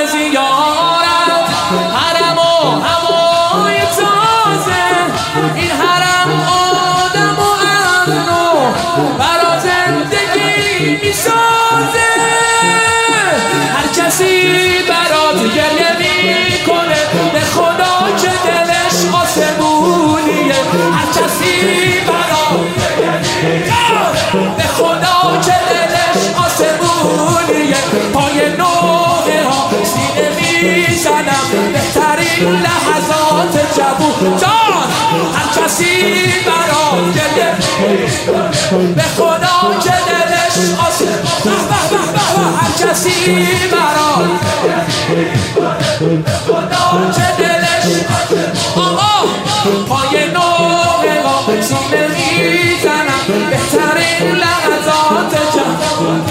به زیارت حرم و هوای تازه، این حرم آدم و امن و برا زندگی میسازه. هر کسی برات گریه میکنه به خدا که دلش آسمونیه. هر کسی برات به خدا که دلش آسمونیه. پای نوحه ها سینه میزنم بهترین لحظات جوون جان. هر کسی برات گریه به خدا که دلش آسمونیه. هر کسی برات به خدا که دلش آقا پای نوحه ها سینه میزنم بهترین لحظات جوون.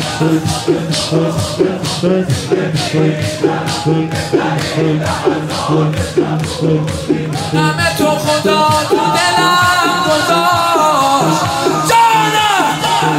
همه تو خدا تو دلم گذاشت جانم.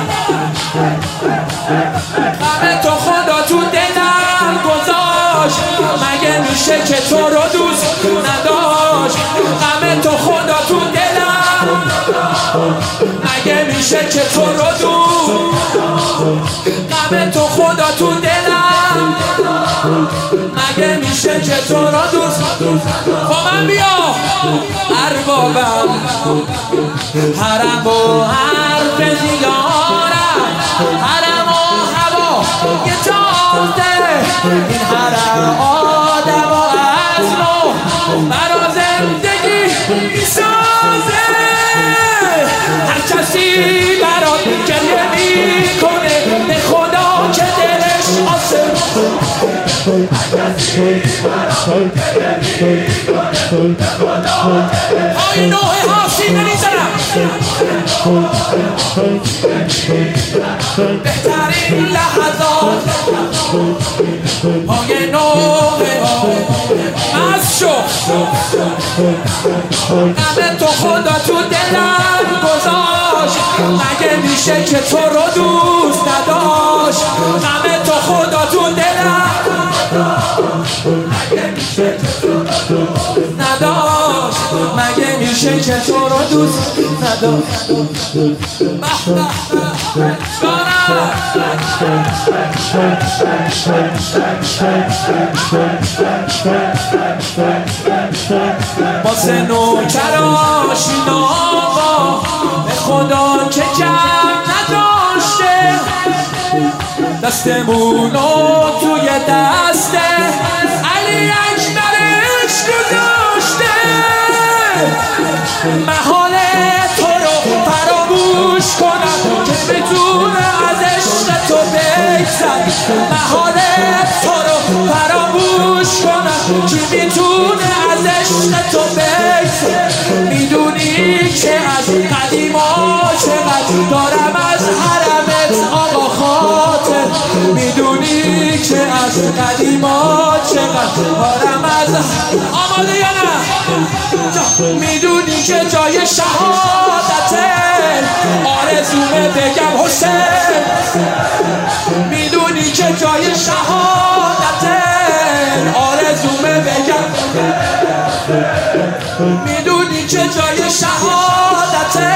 همه تو خدا تو دلم گذاشت، مگه میشه که تو رو دوست نداشت. همه تو خدا تو دلم، مگه میشه که تو رو دوست. همه تو خدا تو دلم، مگه میشه که تو رو دوست. با من بیا اربابم حرم و حرف زیارت، حرم و هوا یه تازه، این حرم آدم و اصل و برا زندگی میسازه. هر کسی برات گریه میکنه به خدا که دلش آسمون. های نوحه ها سینه میزنم بهترین لحظات. های نوحه ها از شو همه تو خدا تو دلم گذاشت، مگه میشه که تو رو دوست نداشت. همه تو خدا تو دلم، مگه میشه که تو رو دوست نداشت. مگه میشه که تو رو دوست نداشت. واسه نوکراش آقا به خدا که جمع نداشته، دستمونو توی دسته علی اکبرش گذاشته. محال تو رو فراموش کنم که بتونه از عشق تو بگذر. محال تو رو فراموش کنم که بتونه از عشق تو بگذر. میدونی که از قدیما چقدر دارم از حرمت آقا خاطر. میدونی که از قدیما چقدر دارم از آماده یا نه. میدونی که جای شهادته آرزومه بگم حسین. میدونی که جای شهادته آرزومه بگم. میدونی که جای شهادته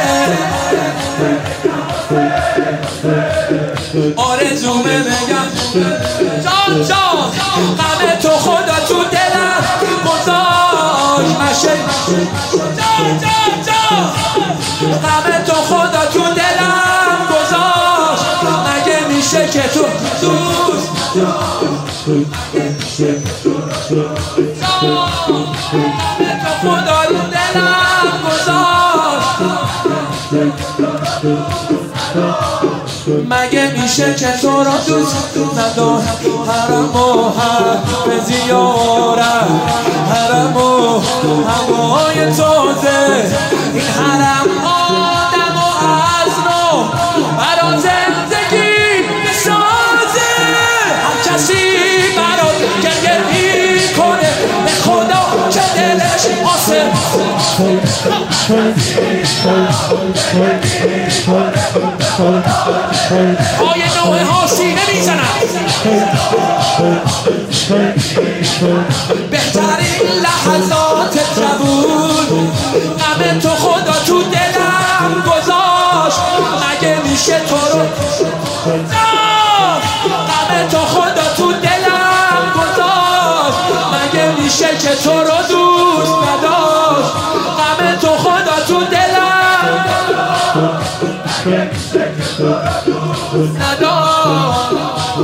آرزومه بگم. جان جان غم تو خدا تو دلم گذاشت مشه. جان جان جان غم تو خدا تو دلم گذاشت، مگه میشه که تو دوست. جان غم تو خدا تو دلم گذاشت، مگه میشه که تو را دوست نداشت. حرم و حرف زیارت، حرم و هوای تازه، این حرم آدم و از نو برا زندگی بسازه. هر کسی برات گریه میکنه به خدا که دلش آسمون. پای نوعه ها سینه میزنم. بهترین لحظات جوون غم تو خدا تو دلم گذاشت، مگه میشه تو رو غم تو خدا تو دلم گذاشت، مگه میشه که تو رو دوست نداشت، غم تو خدا تو دلم نداشت.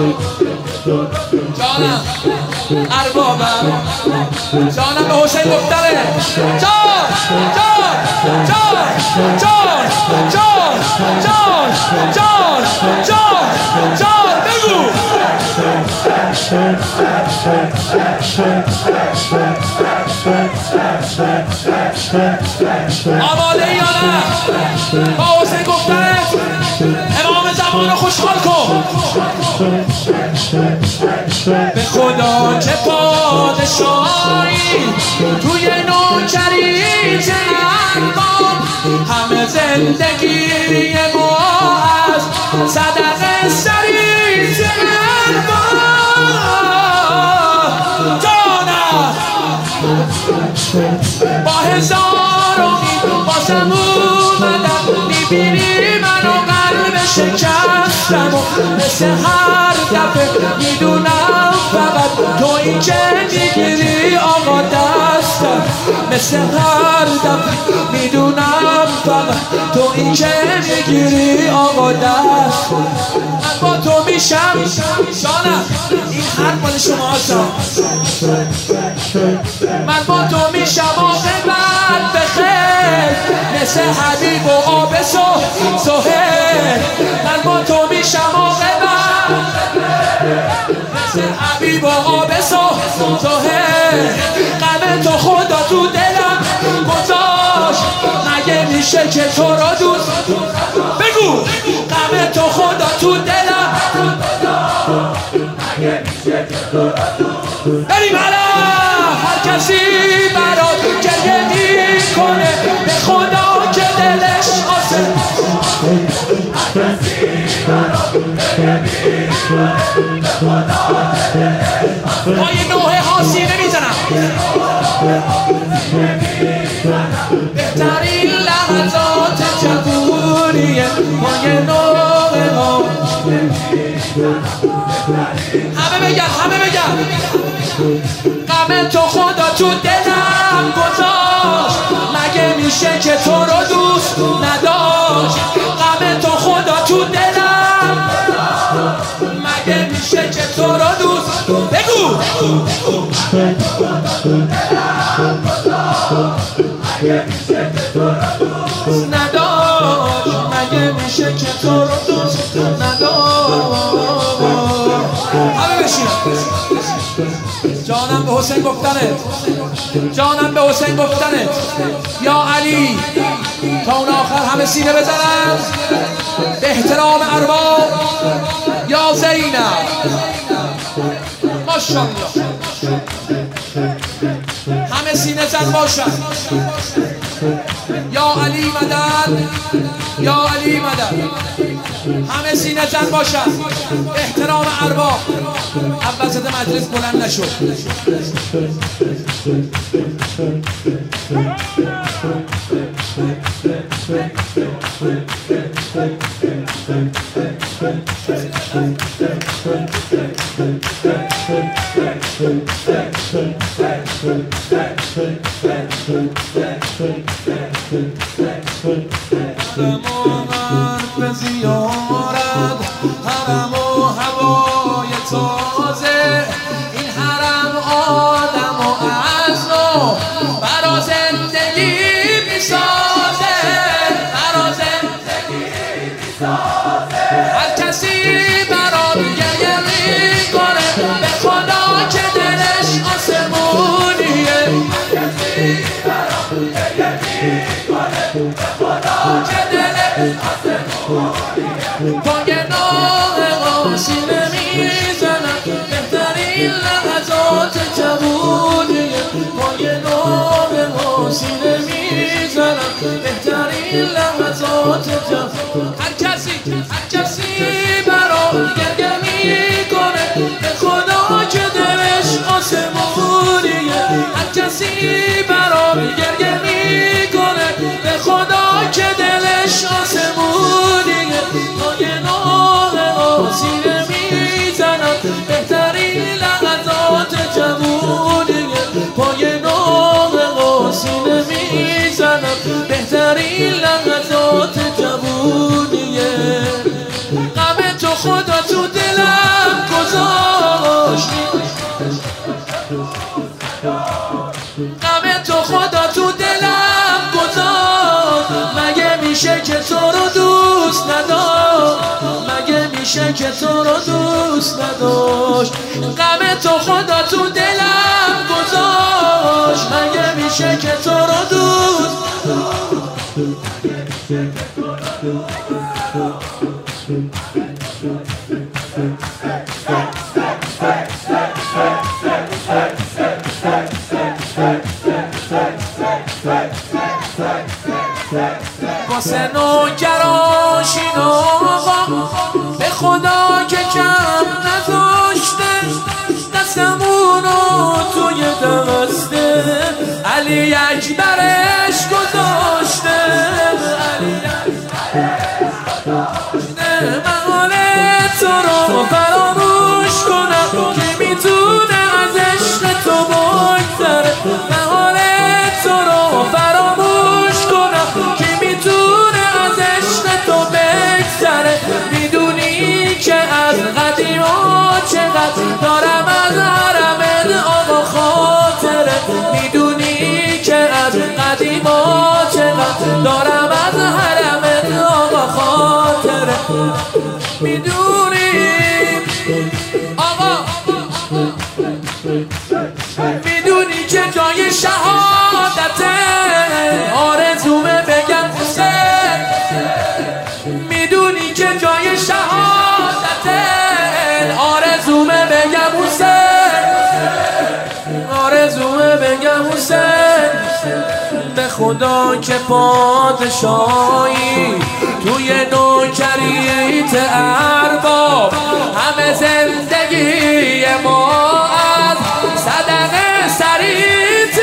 جانم اربابم، جانم به حسین گفتره، جان جان جان جان جان جان جان جان جان بگو. آماده یا نه؟ با حسین گفتره امام زمان رو خوشحال کن. به خدا چه پادشاهی توی نوکری جهان، همه زندگی ما از صدقه سری جهان. جانم با هزار امید بازم اومدم، میبینی منو قلب شکستم و مثل هر دفعه میدونم فقط تو این که میگیری آقا دستم، مثل هر دفعه میدونم فقط تو این که میگیری آقا دستم. من با تو میشم جانم، این حرف مال شما هستم، من با تو میشم عاقبت بخیر، مثل حبیب و آب سهیل. من با تو میشم عاقبت مثل حبیب و آب سهیل. غم تو خدا تو دلم گذاشت، مگه میشه که تو را دوست بگو. غم تو خدا تو دلم بریم حالا. هر کسی برات گریه میکنه به خدا که دلش آسه. پای نوعه ها سینه میزنم. بهترین لحظات جوونیه پای نوعه ها. همه بگن همه بگن. غم تو خدا تو دلم گذاشت، مگه میشه که تو رو دوست نداشت، غم تو خدا تو دلم مگه میشه که تو رو دوست بگو. نداشت، مگه میشه که تو رو دوست نداشت. همه بشین. جانم به حسین گفتنت، جانم به حسین گفتنت. یا علی تا اون آخر همه سینه بزنن به احترام ارباب. یا زینب ماشاءالله همه سینه زن باشن. یا علی مدد، یا علی مدد. همه سینه زن باشن به احترام ارباب. وسط مجلس بلند نشد. به زیارت حرم و هوای تازه، این حرم آدم و از نو برا زندگی میسازه، برا زندگی میسازه. هر کسی برا گریه میکنه به خدا که دلش آسمونیه، هر کسی برا گریه میکنه به خدا که دلش آسمونیه. پای نوعه ها سینه هر کسی برام گریه میکنه به خدا که دلش آسمونیه. هر کسی برام گریه میکنه به خدا که دلش آسمونیه. پای ناله آسینه میزنم بهترین لحظات جوونیه. پای ناله آسینه میزنم بهترین لحظات جوونیه. غم تو خدا تو دلم گذاشت، غم تو خدا تو دلم گذاشت. مگه میشه که تو رو دوست نداشت، مگه میشه که تو رو دوست نداشت. غم تو خدا تو دلم گذاشت، مگه میشه که تو رو دوست واسه نوکراشین آقا به خدا که کم نذاشته دستمونو توی دسته علی اکبرش گذاشته. من حال تو رو فراموش کنم که میتونه از عشق تو بگذره. من حال تو رو فراموش کنم که میتونه از عشق تو بگذره. میدونی که از قدیما چقدر دارم از حرمت آقا خاطره. میدونی که از قدیما چقدر دارم از حرمت آقا خاطره. میدونی آقا، میدونی که جای شهادته آرزومه بگم حسین. میدونی که جای شهادته آرزومه بگم حسین، آرزومه بگم حسین. به خدا که پادشاهی توی نوکریت ارباب همه زندگی ما از صدقه سریت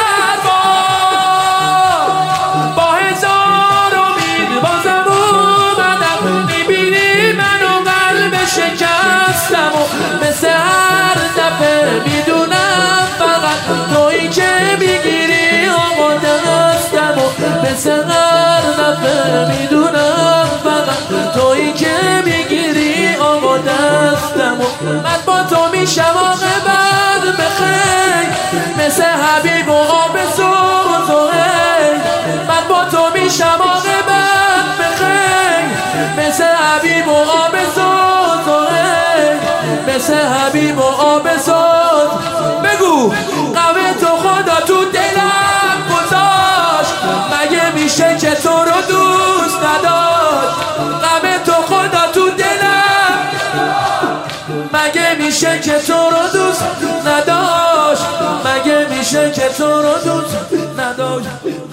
ارباب. با هزار امید بازم اومدم میبینی منو قلب شکستم و مثل هر دفعه میدونم فقط تویی که میگیری آقا دستم و مثل هر دفعه میدونم فقط تویی که میگیری آقا دستم و من با تو میشم عاقبت بخیر مثل حبیب و آب سوزوهی. من با تو میشم عاقبت بخیر مثل حبیب و آب سوزوهی، مثل حبیب و آب سوز. بگو غم تو خدا تو دلم گذاشت، مگه میشه که تو رو دوست نداشت. غم تو خدا تو دلم، مگه میشه که تو رو دوست نداشت، مگه میشه که تو رو دوست نداشت.